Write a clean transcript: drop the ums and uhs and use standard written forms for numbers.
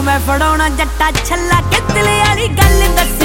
ਮੈਂ ਫੜਾਉਣਾ ਜੱਟਾ ਛੱਲਾ ਕਿ ਦਿਲ ਵਾਲੀ ਗੱਲ ਦੱਸ